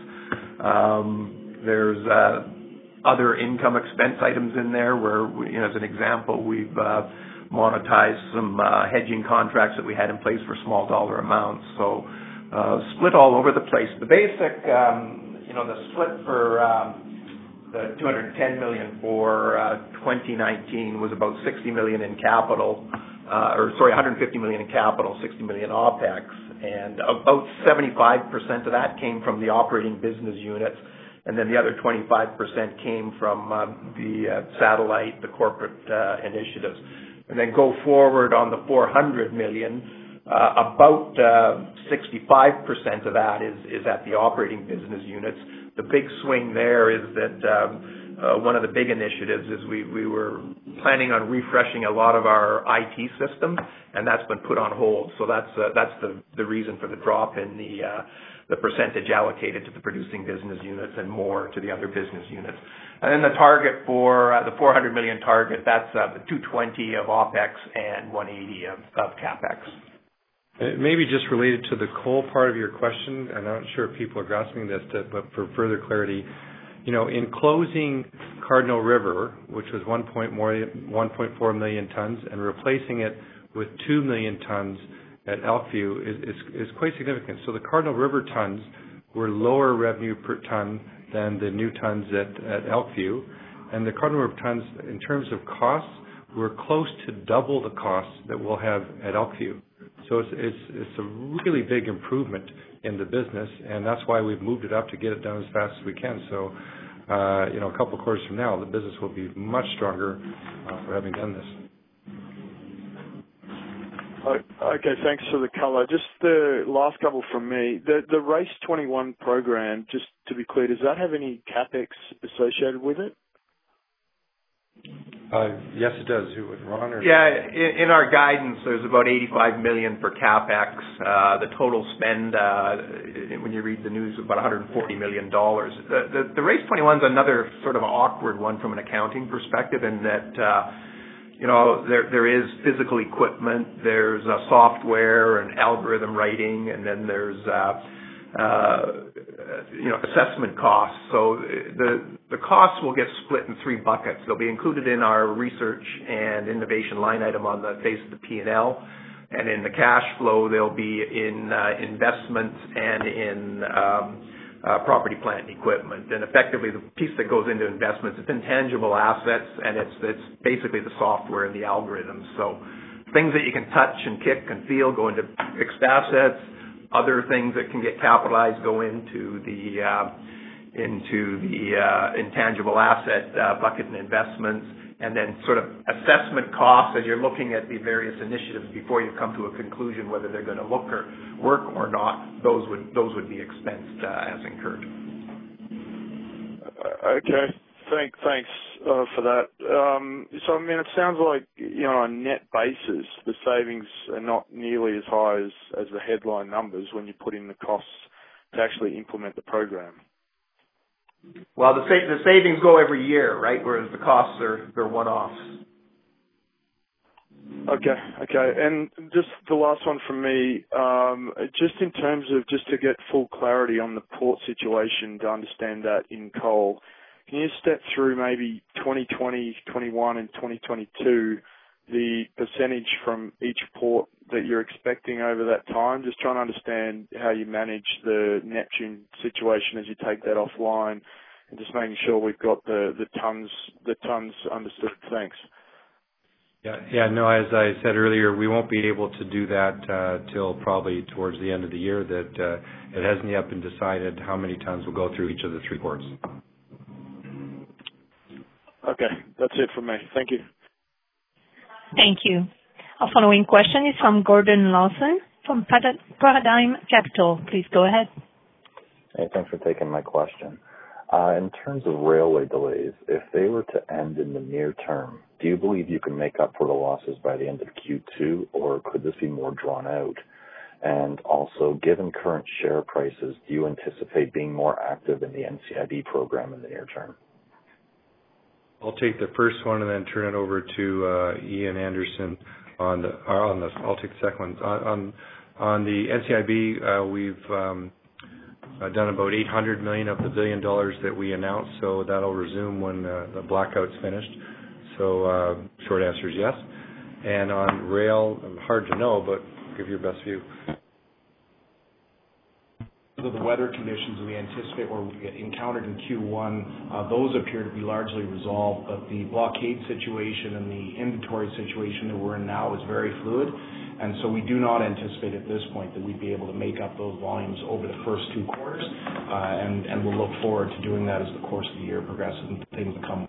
Um, there's uh, other income expense items in there where, we, you know, as an example, we've uh, monetized some uh, hedging contracts that we had in place for small dollar amounts. So uh, split all over the place. The basic, um, you know, the split for um, the two hundred ten million dollars for uh, twenty nineteen was about sixty million dollars in capital, uh, or sorry, one hundred fifty million dollars in capital, sixty million dollars OPEX. And about seventy-five percent of that came from the operating business units, and then the other twenty-five percent came from uh, the uh, satellite, the corporate uh, initiatives. And then go forward on the four hundred million dollars, uh, about uh, sixty-five percent of that is, is at the operating business units. The big swing there is that um, uh, one of the big initiatives is we, we were planning on refreshing a lot of our I T systems, and that's been put on hold. So that's uh, that's the, the reason for the drop in the uh, the percentage allocated to the producing business units and more to the other business units. And then the target for uh, the four hundred million target, that's uh, the two hundred twenty of OPEX and one hundred eighty of, of CapEx. Maybe just related to the coal part of your question, I'm not sure if people are grasping this, but for further clarity, you know, in closing Cardinal River, which was one point four million tons, and replacing it with two million tons at Elkview is, is, is quite significant. So the Cardinal River tons were lower revenue per ton than the new tons at, at Elkview, and the Cardinal River tons, in terms of costs, were close to double the costs that we'll have at Elkview. So it's, it's, it's a really big improvement in the business, and that's why we've moved it up to get it done as fast as we can. So, uh, you know, a couple of quarters from now, the business will be much stronger uh, for having done this. Okay, thanks for the colour. Just the last couple from me. The the Race twenty-one program, just to be clear, does that have any CapEx associated with it? Uh, yes, it does. Ron? Or yeah, in, in our guidance, there's about eighty-five million dollars for CapEx. Uh, the total spend, uh, when you read the news, is about one hundred forty million dollars. The, the, the Race twenty-one is another sort of awkward one from an accounting perspective in that, uh, you know, there there is physical equipment, there's uh, software and algorithm writing, and then there's uh, uh, you know, assessment costs. So the the costs will get split in three buckets. They'll be included in our research and innovation line item on the face of the P and L, and in the cash flow they'll be in uh, investments and in um, uh, property, plant, and equipment. And effectively, the piece that goes into investments, it's intangible assets, and it's it's basically the software and the algorithms. So things that you can touch and kick and feel go into fixed assets. Other things that can get capitalized go into the uh, into the uh, intangible asset uh, bucket and investments. And then sort of assessment costs as you're looking at the various initiatives before you come to a conclusion whether they're going to look or work or not. Those would those would be expensed uh, as incurred. Uh, okay, Thank, thanks uh, for that. Um, so I mean, it sounds like, you know, on a net basis, the savings are not nearly as high as, as the headline numbers when you put in the costs to actually implement the program. Well, the, sa- the savings go every year, right? Whereas the costs are they're one-offs. Okay, okay. And just the last one from me, um, just in terms of just to get full clarity on the port situation, to understand that in coal, can you step through maybe twenty twenty, twenty-one and twenty twenty-two, the percentage from each port that you're expecting over that time? Just trying to understand how you manage the Neptune situation as you take that offline, and just making sure we've got the, the tons the tons understood. Thanks. Yeah, yeah, no, as I said earlier, we won't be able to do that uh, till probably towards the end of the year. That uh, it hasn't yet been decided how many tons will go through each of the three ports. Okay, that's it from me. Thank you. Thank you. Our following question is from Gordon Lawson from Paradigm Capital. Please go ahead. Hey, thanks for taking my question. Uh, in terms of railway delays, if they were to end in the near term, do you believe you can make up for the losses by the end of Q two, or could this be more drawn out? And also, given current share prices, do you anticipate being more active in the N C I B program in the near term? I'll take the first one and then turn it over to uh, Ian Anderson on the, or on the. I'll take the second one. On on, on the N C I B, uh, we've um, uh, done about eight hundred million of the billion dollars that we announced, so that'll resume when uh, the blackout's finished. So uh, short answer is yes. And on rail, hard to know, but give your best view. The weather conditions we anticipate or we encountered in Q one, uh, those appear to be largely resolved, but the blockade situation and the inventory situation that we're in now is very fluid, and so we do not anticipate at this point that we'd be able to make up those volumes over the first two quarters, uh, and, and we'll look forward to doing that as the course of the year progresses and things come.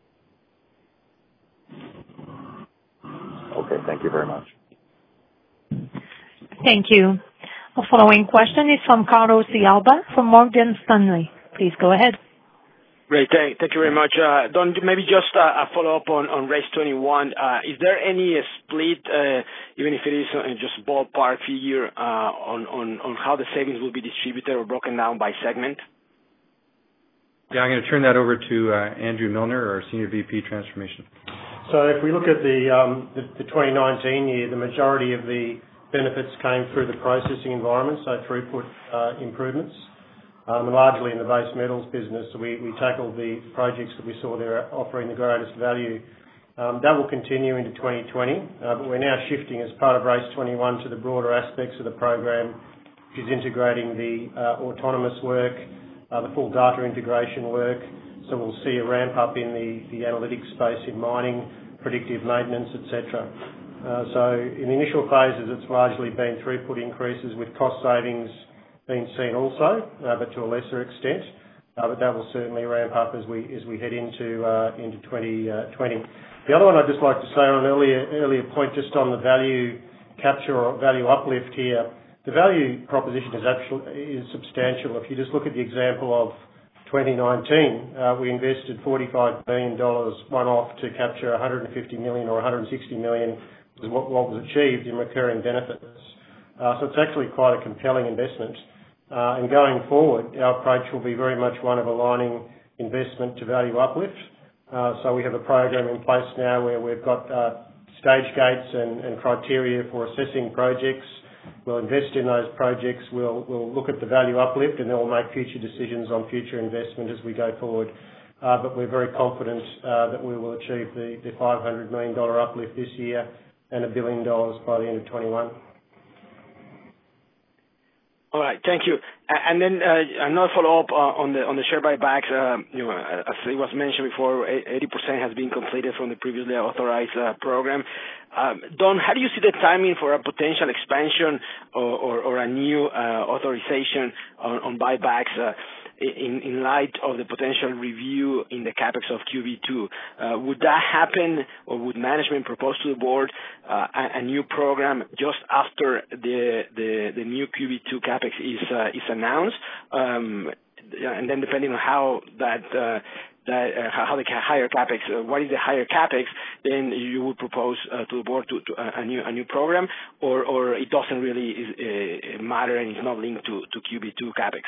Okay, thank you very much. Thank you. The following question is from Carlos de Alba from Morgan Stanley. Please go ahead. Great. Thank, thank you very much. Uh, Don, maybe just uh, a follow-up on, on Race twenty-one. Uh, is there any uh, split, uh, even if it is uh, just ballpark figure, uh, on, on, on how the savings will be distributed or broken down by segment? Yeah, I'm going to turn that over to uh, Andrew Milner, our Senior V P Transformation. So if we look at the, um, the, the twenty nineteen year, the majority of the benefits came through the processing environment, so throughput uh, improvements, um, largely in the base metals business. So we, we tackled the projects that we saw there offering the greatest value. Um, that will continue into twenty twenty, uh, but we're now shifting as part of Race twenty-one to the broader aspects of the program, which is integrating the uh, autonomous work, uh, the full data integration work. So we'll see a ramp up in the, the analytics space in mining, predictive maintenance, et cetera. Uh, so in the initial phases, it's largely been throughput increases with cost savings being seen also, uh, but to a lesser extent. Uh, but that will certainly ramp up as we as we head into uh, into twenty twenty. The other one I'd just like to say on an earlier earlier point, just on the value capture or value uplift here, the value proposition is actually is substantial. If you just look at the example of twenty nineteen, uh, we invested forty-five billion dollars one-off to capture one hundred fifty million or one hundred sixty million is what, what was achieved in recurring benefits. Uh, so it's actually quite a compelling investment. Uh, and going forward, our approach will be very much one of aligning investment to value uplift. Uh, so we have a program in place now where we've got uh, stage gates and, and criteria for assessing projects. We'll invest in those projects. We'll, we'll look at the value uplift, and then we'll make future decisions on future investment as we go forward. Uh, but we're very confident uh, that we will achieve the, the five hundred million dollars uplift this year and a billion dollars by the end of twenty-one. All right, thank you. And then uh, another follow-up uh, on the on the share buybacks. Uh, you know, as it was mentioned before, eighty percent has been completed from the previously authorized uh, program. Um, Don, how do you see the timing for a potential expansion or, or, or a new uh, authorization on, on buybacks uh, in, in light of the potential review in the capex of Q B two? Uh, would that happen, or would management propose to the board uh, a, a new program just after the the, the new Q B two capex is uh, is announced? Um, and then depending on how that uh, that uh, how the higher capex, uh, what is the higher capex, then you would propose uh, to the board to, to a new a new program, or or it doesn't really is, uh, matter and it's not linked to to Q B two capex.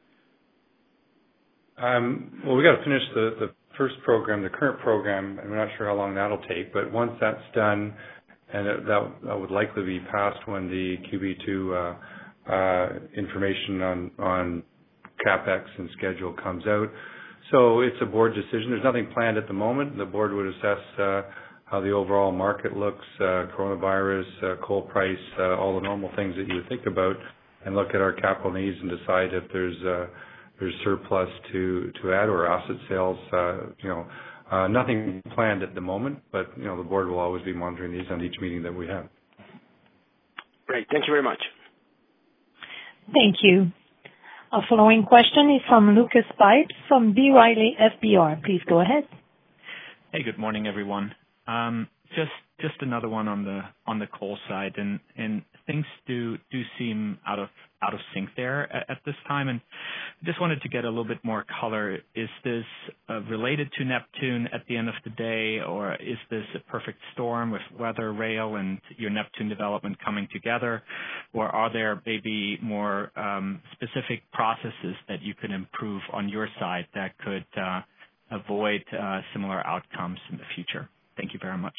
Um, well, we got to finish the, the first program, the current program, and we're not sure how long that'll take. But once that's done, and it, that, that would likely be passed when the Q B two uh, uh, information on on capex and schedule comes out. So it's a board decision. There's nothing planned at the moment. The board would assess uh, how the overall market looks, uh, coronavirus, uh, coal price, uh, all the normal things that you would think about, and look at our capital needs and decide if there's uh, there's surplus to, to add or asset sales. Uh, you know, uh, nothing planned at the moment, but you know the board will always be monitoring these on each meeting that we have. Great. Thank you very much. Thank you. Our following question is from Lucas Pipes from B. Riley F B R. Please go ahead. Hey, good morning, everyone. Um, just just another one on the on the coal side, and, and things do do seem out of out of sync there at, at this time, and just wanted to get a little bit more color. Is this uh, related to Neptune at the end of the day, or is this a perfect storm with weather, rail, and your Neptune development coming together, or are there maybe more um, specific processes that you could improve on your side that could uh, avoid uh, similar outcomes in the future? Thank you very much.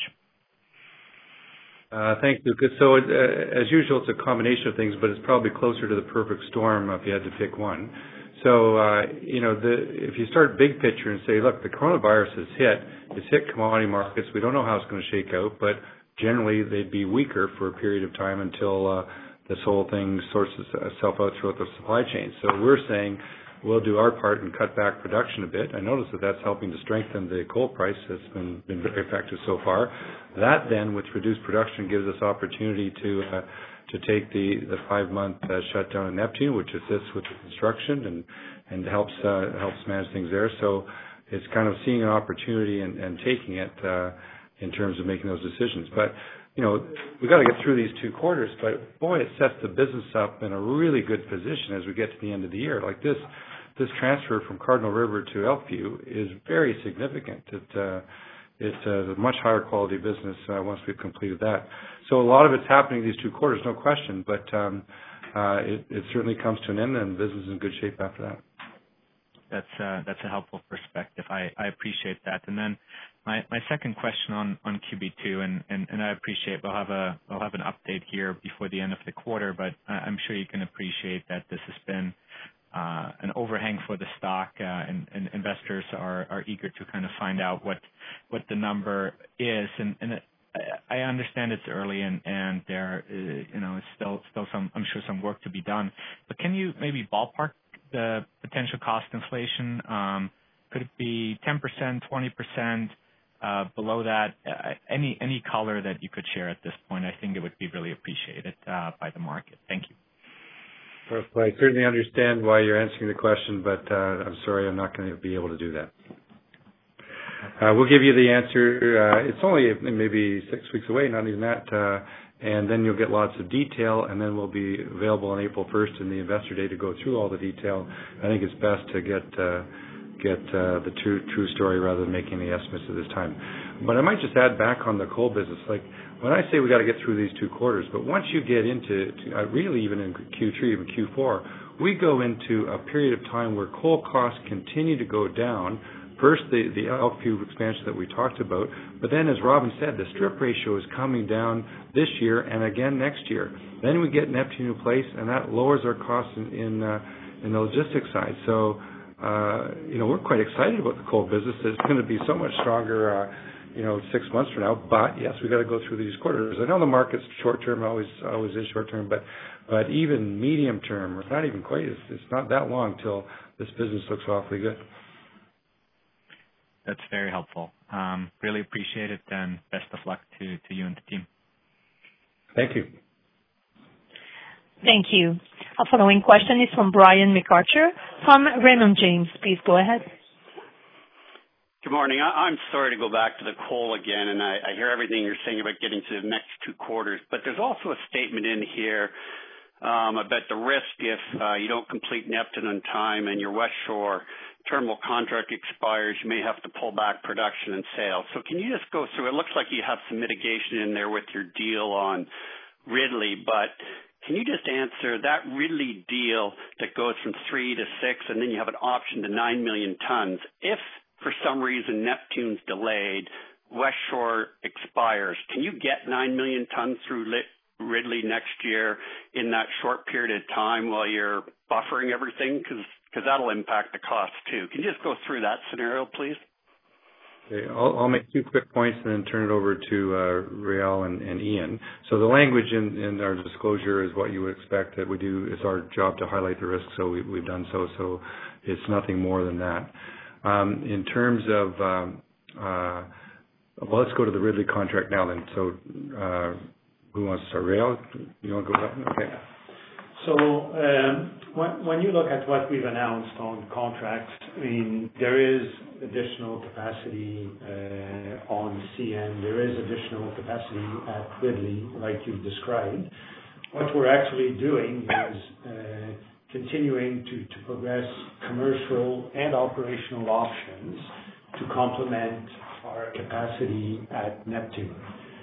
Uh, thanks, Lucas. So, uh, as usual, it's a combination of things, but it's probably closer to the perfect storm if you had to pick one. So, uh, you know, the, if you start big picture and say, look, the coronavirus has hit, it's hit commodity markets. We don't know how it's going to shake out, but generally they'd be weaker for a period of time until uh, this whole thing sorts itself out throughout the supply chain. So we're saying we'll do our part and cut back production a bit. I notice that that's helping to strengthen the coal price. That's been, been very effective so far. That then, with reduced production, gives us opportunity to uh, to take the, the five-month uh, shutdown in Neptune, which assists with the construction and, and helps uh, helps manage things there. So it's kind of seeing an opportunity and, and taking it uh, in terms of making those decisions. But you know, we've got to get through these two quarters, but boy, it sets the business up in a really good position as we get to the end of the year. Like this, this transfer from Cardinal River to Elkview is very significant. It, uh, it's a much higher quality business uh, once we've completed that. So a lot of it's happening these two quarters, no question, but um, uh, it, it certainly comes to an end and business is in good shape after that. That's uh, that's a helpful perspective. I, I appreciate that. And then my, my second question on, on Q B two, and, and, and I appreciate we'll have a we'll have an update here before the end of the quarter, but I'm sure you can appreciate that this has been uh, an overhang for the stock, uh, and, and investors are, are eager to kind of find out what what the number is. And, and it, I understand it's early and, and there uh, you know is still still some I'm sure some work to be done. But can you maybe ballpark the potential cost inflation? Um, could it be ten percent, twenty percent, uh, below that? Uh, any any color that you could share at this point, I think it would be really appreciated uh, by the market. Thank you. Well, I certainly understand why you're answering the question, but uh, I'm sorry, I'm not going to be able to do that. Uh, we'll give you the answer. Uh, it's only maybe six weeks away, not even that. Uh, and then you'll get lots of detail, and then we'll be available on April first in the Investor Day to go through all the detail. I think it's best to get uh, get uh, the true true story rather than making any estimates at this time. But I might just add back on the coal business, like when I say we got to get through these two quarters, but once you get into to, uh, really even in Q three, even Q four, we go into a period of time where coal costs continue to go down. First, the, the Elkview expansion that we talked about, but then, as Robin said, the strip ratio is coming down this year and again next year. Then we get Neptune in place, and that lowers our costs in in, uh, in the logistics side. So, uh, you know, we're quite excited about the coal business. It's going to be so much stronger, uh, you know, six months from now. But yes, we got to go through these quarters. I know the market's short term, always always is short term, but but even medium term, or not even quite, it's, it's not that long till this business looks awfully good. That's very helpful. Um, really appreciate it, and best of luck to, to you and the team. Thank you. Thank you. Our following question is from Brian MacArthur from Raymond James. Please go ahead. Good morning. I, I'm sorry to go back to the coal again, and I, I hear everything you're saying about getting to the next two quarters, but there's also a statement in here um, about the risk if uh, you don't complete Neptune on time and your West Shore terminal contract expires, you may have to pull back production and sales. So can you just go through, it looks like you have some mitigation in there with your deal on Ridley, but can you just answer that Ridley deal that goes from three to six and then you have an option to nine million tons? If for some reason Neptune's delayed, West Shore expires, can you get nine million tons through Ridley next year in that short period of time while you're buffering everything? Because because that'll impact the cost too. Can you just go through that scenario, please? Okay, I'll, I'll make two quick points and then turn it over to uh, Réal and, and Ian. So the language in, in our disclosure is what you would expect that we do. It's our job to highlight the risk, so we, we've done so. So it's nothing more than that. Um, in terms of, um, uh, well, let's go to the Ridley contract now then. So uh, who wants to start? Réal, you want to go with that? Okay. So um, when, when you look at what we've announced on contracts, I mean, there is additional capacity uh, on C N. There is additional capacity at Ridley, like you've described. What we're actually doing is uh, continuing to, to progress commercial and operational options to complement our capacity at Neptune.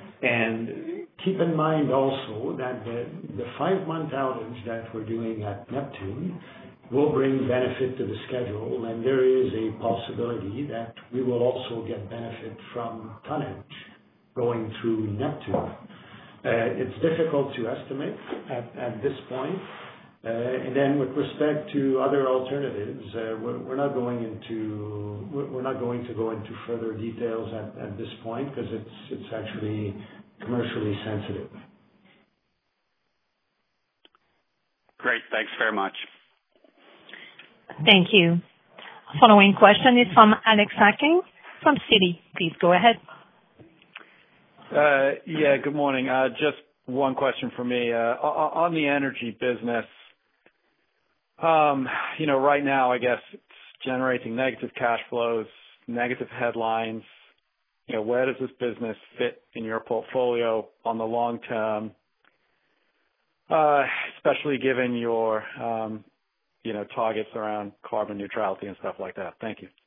And keep in mind also that the, the five-month outage that we're doing at Neptune will bring benefit to the schedule, and there is a possibility that we will also get benefit from tonnage going through Neptune. Uh, it's difficult to estimate at, at this point. Uh, and then with respect to other alternatives, uh, we're, we're not going into we're not going to go into further details at, at this point because it's it's actually commercially sensitive. Great, thanks very much. Thank you. Following question is from Alex Hacking from Citi. Please go ahead. Uh, yeah, good morning. Uh, just one question for me. Uh, on the energy business, um, you know, right now, I guess it's generating negative cash flows, negative headlines. You know, where does this business fit in your portfolio on the long term, uh, especially given your, um, you know, targets around carbon neutrality and stuff like that? Thank you.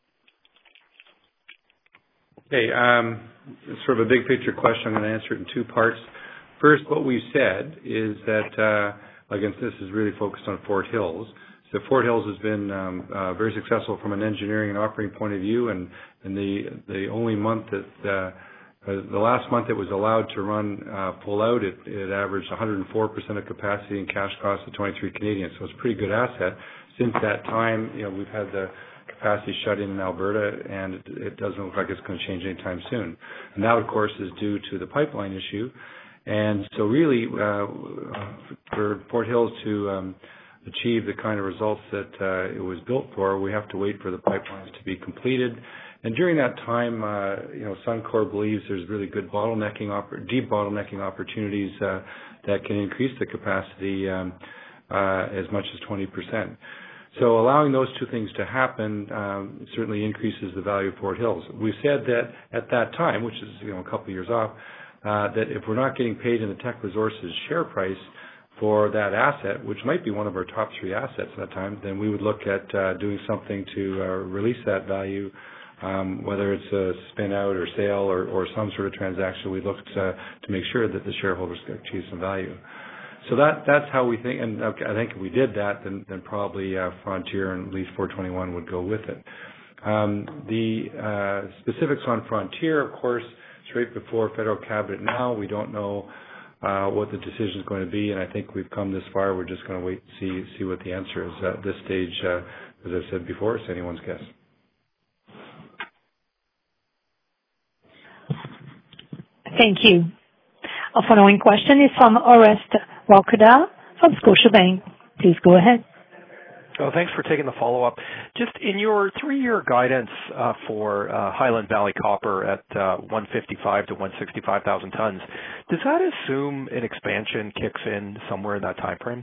Okay, um, sort of a big picture question. I'm going to answer it in two parts. First, what we've said is that, uh, again, this is really focused on Fort Hills. So Fort Hills has been um, uh, very successful from an engineering and operating point of view, and, and the the only month that uh, uh, the last month it was allowed to run uh, full out, it, it averaged one hundred four percent of capacity and cash cost of twenty-three Canadian. So it's a pretty good asset. Since that time, you know, we've had the capacity shut in in Alberta, and it, it doesn't look like it's going to change anytime soon. And that, of course, is due to the pipeline issue. And so really, uh, for Fort Hills to um, achieve the kind of results that uh, it was built for, we have to wait for the pipelines to be completed. And during that time, uh, you know, Suncor believes there's really good bottlenecking, oppor- deep bottlenecking opportunities uh, that can increase the capacity um, uh, as much as twenty percent. So allowing those two things to happen um, certainly increases the value of Fort Hills. We said that at that time, which is, you know, a couple of years off, uh, that if we're not getting paid in the Teck Resources share price for that asset, which might be one of our top three assets at that time, then we would look at uh, doing something to uh, release that value, um, whether it's a spin out or sale or, or some sort of transaction. We looked uh, to make sure that the shareholders achieve some value. So that that's how we think, and okay, I think if we did that, then, then probably uh, Frontier and at least four twenty-one would go with it. Um, the uh, specifics on Frontier, of course, straight before federal cabinet now. We don't know uh, what the decision is going to be, and I think we've come this far. We're just going to wait and see see what the answer is. At this stage, uh, as I said before, it's anyone's guess. Thank you. Our following question is from Orest Wowkodaw from Scotiabank. Please go ahead. Oh, thanks for taking the follow-up. Just in your three-year guidance uh, for uh, Highland Valley Copper at uh, one fifty-five to one sixty-five thousand tons, does that assume an expansion kicks in somewhere in that time frame?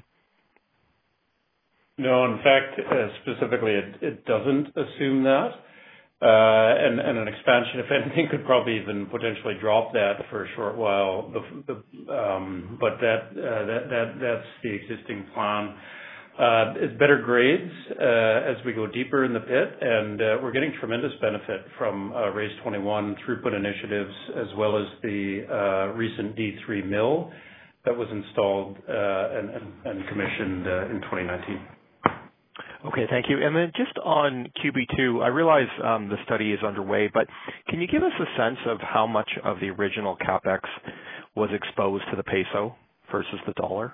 No, in fact, uh, specifically, it, it doesn't assume that. Uh, and, and an expansion, if anything, could probably even potentially drop that for a short while. The, the, um, but that, uh, that that that's the existing plan. Uh, it's better grades uh, as we go deeper in the pit, and uh, we're getting tremendous benefit from uh, Race twenty-one throughput initiatives, as well as the uh, recent D three mill that was installed uh, and, and, and commissioned uh, in twenty nineteen. Okay, thank you. And then just on Q B two, I realize um, the study is underway, but can you give us a sense of how much of the original CapEx was exposed to the peso versus the dollar?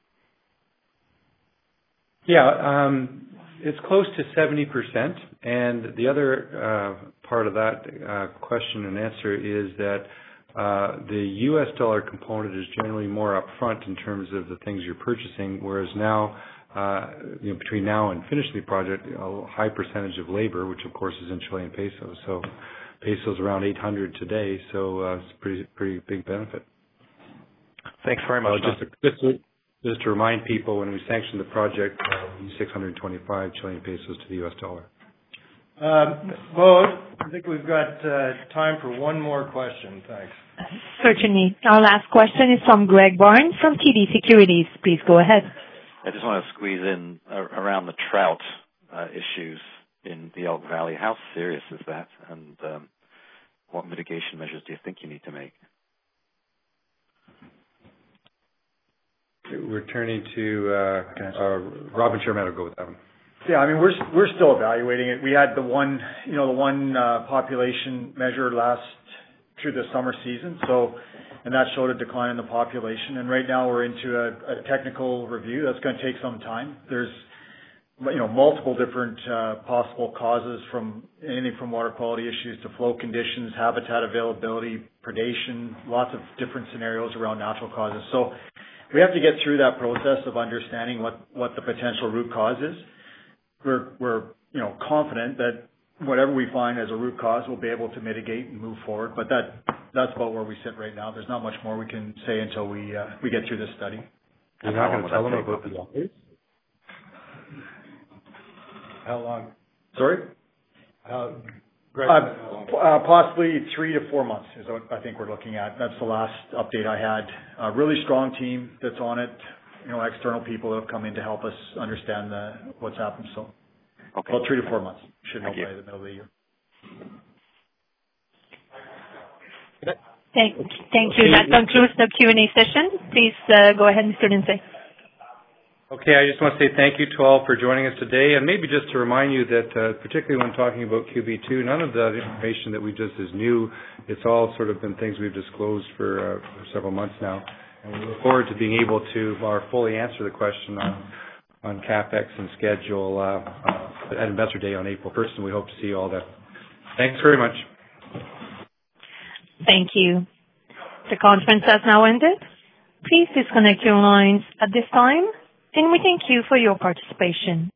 Yeah, um, it's close to seventy percent. And the other uh, part of that uh, question and answer is that uh, the U S dollar component is generally more upfront in terms of the things you're purchasing, whereas now, uh, you know, between now and finishing the project, a high percentage of labor, which of course is in Chilean pesos. So pesos around eight hundred today, so uh, it's a pretty, pretty big benefit. Thanks very much. Uh, just, to, just, to, just to remind people, when we sanctioned the project, uh, we used six hundred twenty-five Chilean pesos to the U S dollar. Um, well, I think we've got uh, time for one more question. Thanks. Certainly. Our last question is from Greg Barnes from T D Securities. Please go ahead. I just want to squeeze in uh, around the trout uh, issues in the Elk Valley. How serious is that, and um, what mitigation measures do you think you need to make? We're turning to uh, uh, Robin Sherman will go with that one. Yeah, I mean we're we're still evaluating it. We had the one, you know, the one uh, population measure last through the summer season, so and that showed a decline in the population. And right now we're into a, a technical review. That's going to take some time. There's, you know, multiple different uh, possible causes, from anything from water quality issues to flow conditions, habitat availability, predation, lots of different scenarios around natural causes. So we have to get through that process of understanding what, what the potential root cause is. We're, we're, you know, confident that whatever we find as a root cause, we'll be able to mitigate and move forward. But that, that's about where we sit right now. There's not much more we can say until we, uh, we get through this study. You're not going to tell them about the others? How long? Sorry? How, uh, uh, possibly three to four months is what I think we're looking at. That's the last update I had. A really strong team that's on it. You know, external people that have come in to help us understand the, what's happened. So, okay. About three to four months. Should know Thank by you. the middle of the year. Thank, thank you. That concludes the Q and A session. Please uh, go ahead, Mister Lindsay. Okay, I just want to say thank you to all for joining us today, and maybe just to remind you that, uh, particularly when talking about Q B two, none of the information that we just is new. It's all sort of been things we've disclosed for, uh, for several months now, and we look forward to being able to more fully answer the question on on CapEx and schedule uh, uh, at Investor Day on April first, and we hope to see you all then. Thanks very much. Thank you. The conference has now ended. Please disconnect your lines at this time, and we thank you for your participation.